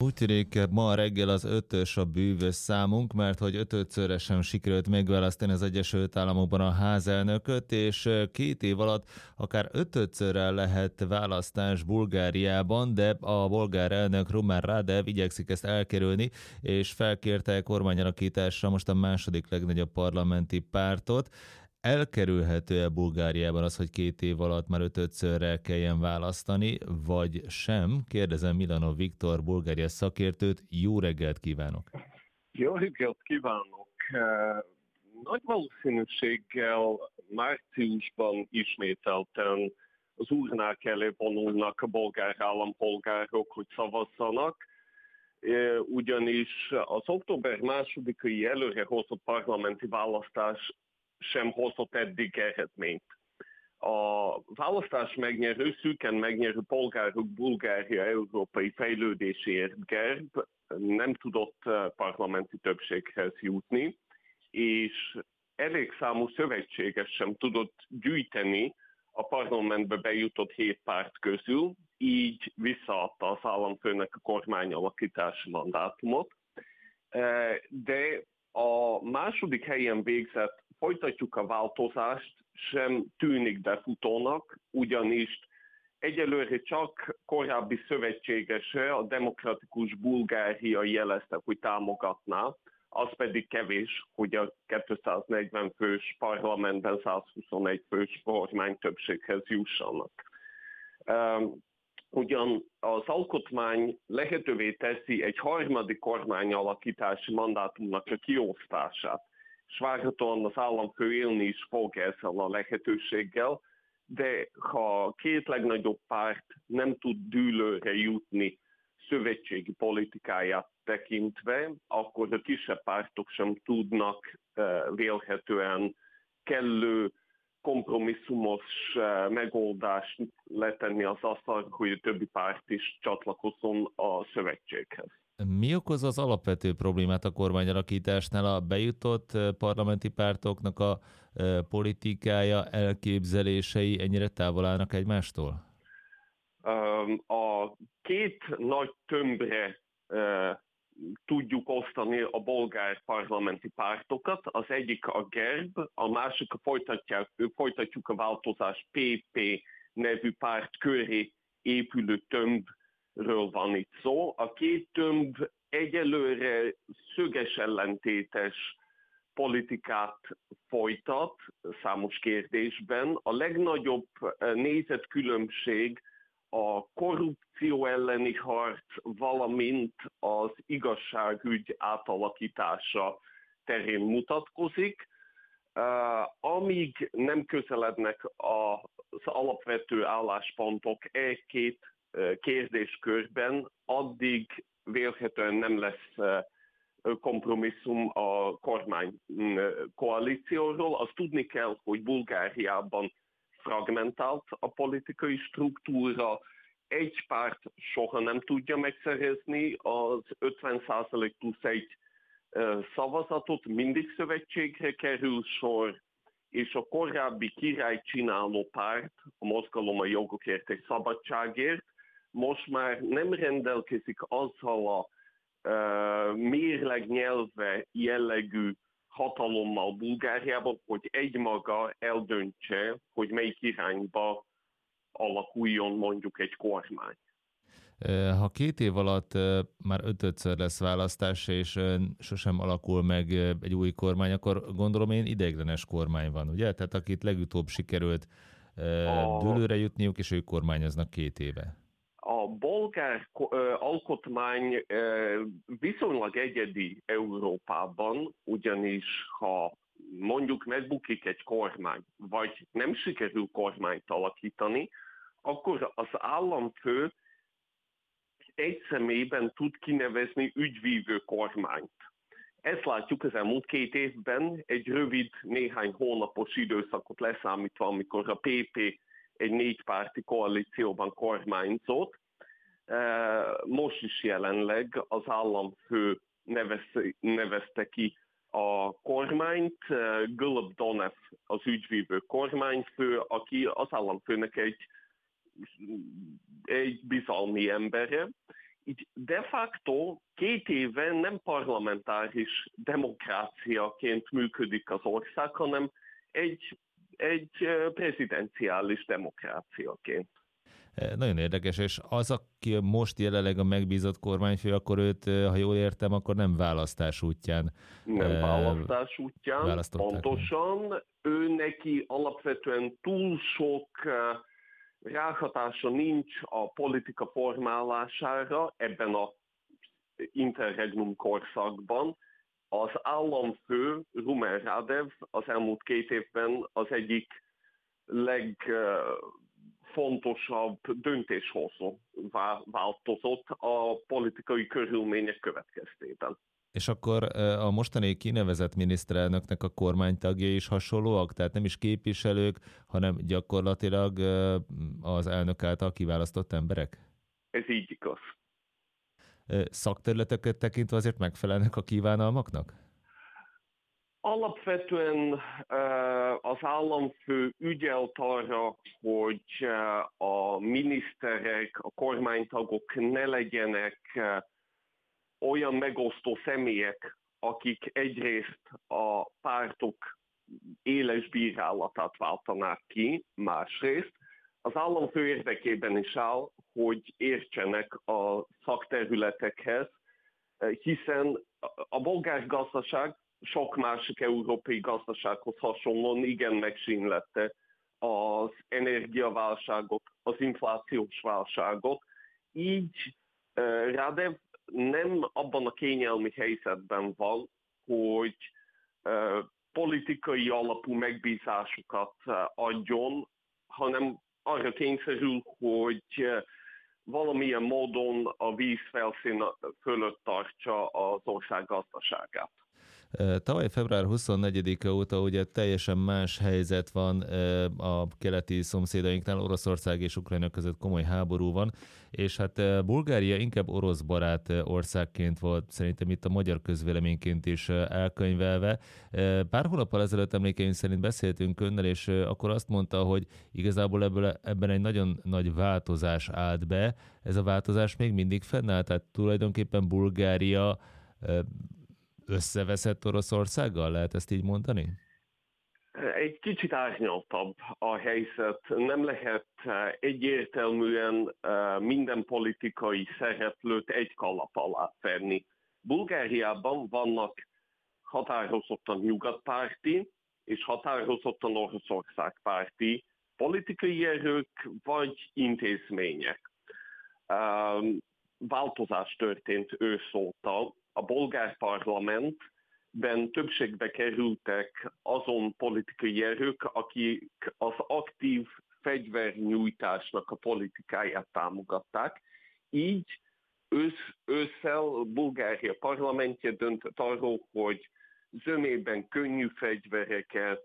Úgy tűnik, ma reggel az 5-ös a bűvös számunk, mert hogy 5-szörre sem sikerült megválasztani az Egyesült Államokban a házelnököt, és 2 év alatt akár 5-szörrel lehet választás Bulgáriában, de a bolgár elnök Rumen Radev igyekszik ezt elkerülni, és felkérte kormányalakításra most a második legnagyobb parlamenti pártot. Elkerülhető-e Bulgáriában az, hogy 2 év alatt már 5-szörrel kelljen választani, vagy sem? Kérdezem Milanov Viktor, Bulgária szakértőt. Jó reggelt kívánok! Jó reggelt kívánok! Nagy valószínűséggel márciusban ismételten az urnák elé vonulnak a bolgár állampolgárok, hogy szavazzanak, ugyanis az október 2-ai előrehozott parlamenti választás sem hozott eddig eredményt. A választás megnyerő, szűken megnyerő polgárok Bulgária európai fejlődéséért GERB nem tudott parlamenti többséghez jutni, és elég számú szövetséges sem tudott gyűjteni a parlamentbe bejutott 7 párt közül, így visszaadta az államfőnek a kormányalakítási mandátumot. De a második helyen végzett folytatjuk a változást sem tűnik befutónak, ugyanis egyelőre csak korábbi szövetségese, a Demokratikus Bulgária jelezte, hogy támogatná, az pedig kevés, hogy a 240 fős parlamentben 121 fős kormány többséghez jussanak. Ugyan az alkotmány lehetővé teszi egy harmadik kormányalakítási mandátumnak a kiosztását, és várhatóan az államfő élni is fog ezzel a lehetőséggel, de ha a 2 legnagyobb párt nem tud dűlőre jutni szövetségi politikáját tekintve, akkor a kisebb pártok sem tudnak vélhetően kellő kompromisszumos megoldást letenni az asztalra, hogy a többi párt is csatlakozzon a szövetséghez. Mi okoz az alapvető problémát a kormányalakításnál? A bejutott parlamenti pártoknak a politikája, elképzelései ennyire távol állnak egymástól? A 2 nagy tömbre tudjuk osztani a bolgár parlamenti pártokat. Az egyik a GERB, a másik folytatjuk a változás PP nevű párt köré épülő tömbről van itt szó. A 2 tömb egyelőre szöges ellentétes politikát folytat számos kérdésben. A legnagyobb nézetkülönbség a korrupció elleni harc, valamint az igazságügy átalakítása terén mutatkozik. Amíg nem közelednek az alapvető álláspontok 2 kérdéskörben, addig vélhetően nem lesz kompromisszum a kormány koalícióról. Azt tudni kell, hogy Bulgáriában fragmentált a politikai struktúra, egy párt soha nem tudja megszerezni az 50% plusz 1 szavazatot, mindig szövetségre kerül sor, és a korábbi királycsináló párt, a Mozgalom a jogokért és szabadságért, most már nem rendelkezik azzal a mérleg nyelve jellegű hatalommal Bulgáriában, hogy egymaga eldöntse, hogy melyik irányba alakuljon mondjuk egy kormány. Ha 2 év alatt már 5-ször lesz választás, és sosem alakul meg egy új kormány, akkor gondolom én ideiglenes kormány van, ugye? Tehát akit legutóbb sikerült dűlőre jutniuk, és ők kormányoznak 2 éve. A bolgár alkotmány viszonylag egyedi Európában, ugyanis ha mondjuk megbukik egy kormány, vagy nem sikerül kormányt alakítani, akkor az államfő egy személyben tud kinevezni ügyvívő kormányt. Ezt látjuk az elmúlt 2 évben, egy rövid, néhány hónapos időszakot leszámítva, amikor a PP egy 4 párti koalícióban kormányzott. Most is jelenleg az államfő nevezte ki a kormányt, Gülöp Donev az ügyvívő kormányfő, aki az államfőnek egy bizalmi embere, így de facto 2 éve nem parlamentáris demokráciaként működik az ország, hanem egy prezidenciális demokráciaként. Nagyon érdekes, és az, aki most jelenleg a megbízott kormányfő, akkor őt, ha jól értem, akkor nem választás útján Nem választás útján, pontosan. Ő neki alapvetően túl sok ráhatása nincs a politika formálására ebben a interregnum korszakban. Az államfő, Rumen Radev, az elmúlt 2 évben az egyik legfontosabb döntéshozó változott a politikai körülmények következtében. És akkor a mostani kinevezett miniszterelnöknek a kormánytagjai is hasonlóak? Tehát nem is képviselők, hanem gyakorlatilag az elnök által kiválasztott emberek? Ez így igaz. Szakterületeket tekintve azért megfelelnek a kívánalmaknak? Alapvetően az államfő ügyelt arra, hogy a miniszterek, a kormánytagok ne legyenek olyan megosztó személyek, akik egyrészt a pártok éles bírálatát váltanák ki, másrészt az államfő érdekében is áll, hogy értsenek a szakterületekhez, hiszen a bolgár gazdaság sok másik európai gazdasághoz hasonlóan igen megsínlette az energiaválságot, az inflációs válságot. Így Radev nem abban a kényelmi helyzetben van, hogy politikai alapú megbízásokat adjon, hanem arra kényszerül, hogy valamilyen módon a víz felszín fölött tartsa az ország gazdaságát. Tavaly február 24-e óta ugye teljesen más helyzet van a keleti szomszédainknál, Oroszország és Ukrajna között komoly háború van, és hát Bulgária inkább orosz barát országként volt szerintem itt a magyar közvéleményként is elkönyvelve. Pár hónappal ezelőtt emlékeim szerint beszéltünk önnel, és akkor azt mondta, hogy igazából ebben egy nagyon nagy változás állt be. Ez a változás még mindig fennáll, tehát tulajdonképpen Bulgária összeveszett Oroszországgal, lehet ezt így mondani? Egy kicsit árnyaltabb a helyzet. Nem lehet egyértelműen minden politikai szereplőt egy kalap alá venni. Bulgáriában vannak határozottan nyugatpárti és határozottan Oroszországpárti politikai erők vagy intézmények. Változás történt ősz óta. A bolgár parlamentben többségbe kerültek azon politikai erők, akik az aktív fegyvernyújtásnak a politikáját támogatták. Így ősszel Bulgária parlamentje döntött arról, hogy zömében könnyű fegyvereket,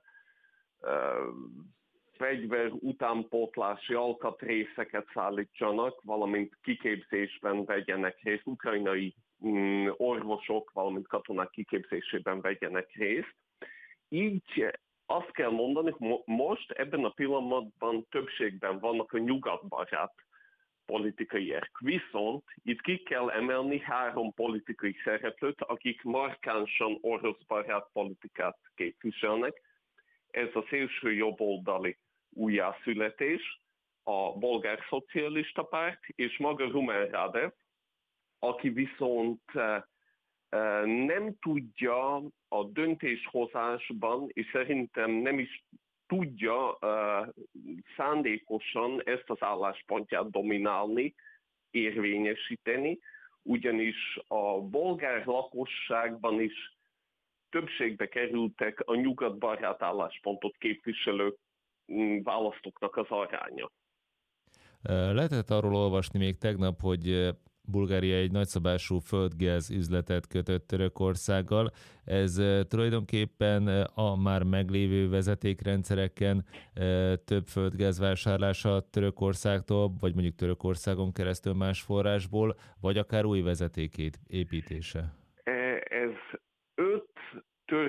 fegyver utánpótlási alkatrészeket szállítsanak, valamint kiképzésben vegyenek részt, ukrajnai orvosok, valamint katonák kiképzésében vegyenek részt. Így azt kell mondani, hogy most ebben a pillanatban többségben vannak a nyugatbarát politikai erők. Viszont itt ki kell emelni 3 politikai szereplőt, akik markánsan oroszbarát politikát képviselnek. Ez a szélső jobboldali újjászületés, a bolgár szocialista párt és maga Rumen Radev, aki viszont nem tudja a döntéshozásban, és szerintem nem is tudja szándékosan ezt az álláspontját dominálni, érvényesíteni, ugyanis a bolgár lakosságban is többségbe kerültek a nyugatbarát álláspontot képviselő választóknak az aránya. Lehetett arról olvasni még tegnap, hogy Bulgária egy nagyszabású földgáz üzletet kötött Törökországgal. Ez tulajdonképpen a már meglévő vezetékrendszereken több földgáz vásárlása Törökországtól, vagy mondjuk Törökországon keresztül más forrásból, vagy akár új vezeték építése. Ez 5 török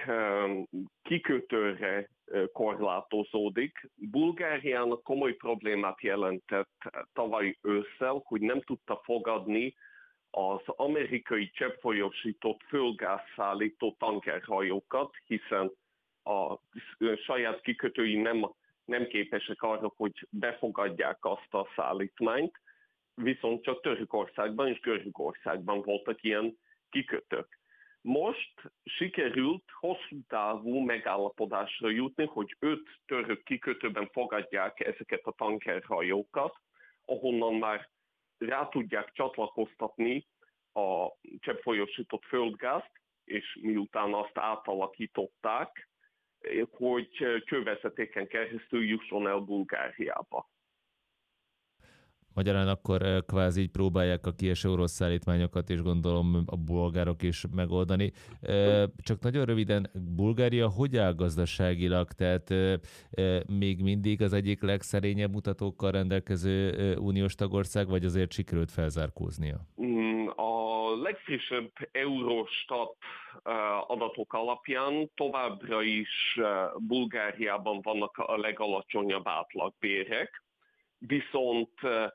kikötőre korlátozódik. Bulgáriának komoly problémát jelentett tavaly ősszel, hogy nem tudta fogadni az amerikai cseppfolyósított földgázszállító tankerhajókat, hiszen a saját kikötői nem képesek arra, hogy befogadják azt a szállítmányt, viszont csak Törökországban és Görögországban voltak ilyen kikötők. Most sikerült hosszú távú megállapodásra jutni, hogy 5 török kikötőben fogadják ezeket a tankerhajókat, ahonnan már rá tudják csatlakoztatni a cseppfolyósított földgázt, és miután azt átalakították, hogy csővezetéken keresztül jusson el Bulgáriába. Magyarán akkor kvázi így próbálják a kieső orosz szállítmányokat, és gondolom a bolgárok is megoldani. Csak nagyon röviden, Bulgária hogy áll gazdaságilag? Tehát még mindig az egyik legszerényebb mutatókkal rendelkező uniós tagország, vagy azért sikerült felzárkóznia? A legfrissebb Eurostat adatok alapján továbbra is Bulgáriában vannak a legalacsonyabb átlagbérek, viszont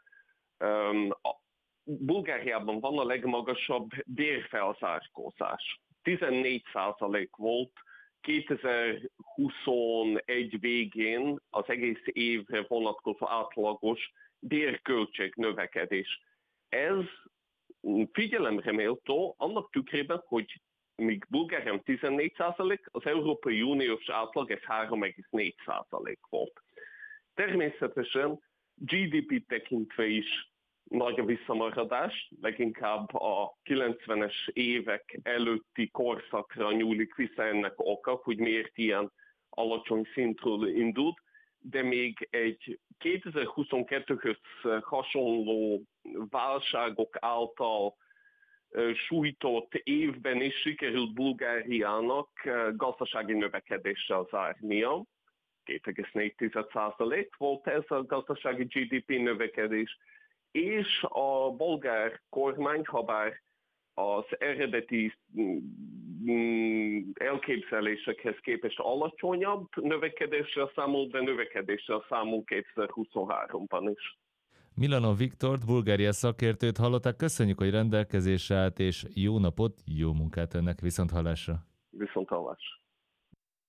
Bulgáriában van a legmagasabb bérfelzárkózás. 14% volt 2021 végén az egész évre vonatkozó átlagos bérköltség növekedés. Ez figyelemre méltó annak tükrében, hogy míg Bulgárián 14%, az Európai Uniós átlag ez 3,4% volt. Természetesen GDP tekintve is nagy a visszamaradás, leginkább a 90-es évek előtti korszakra nyúlik vissza ennek oka, hogy miért ilyen alacsony szintről indult, de még egy 2022-höz hasonló válságok által sújtott évben is sikerült Bulgáriának gazdasági növekedéssel zárnia. 2,4% volt ez a gazdasági GDP növekedés, és a bolgár kormány, habár az eredeti elképzelésekhez képest alacsonyabb növekedéssel számol, de növekedéssel számol 2023-ban is. Milanov Viktort, Bulgária szakértőt hallották. Köszönjük, hogy rendelkezésre állt, és jó napot, jó munkát önnek, viszonthallásra! Viszonthallásra!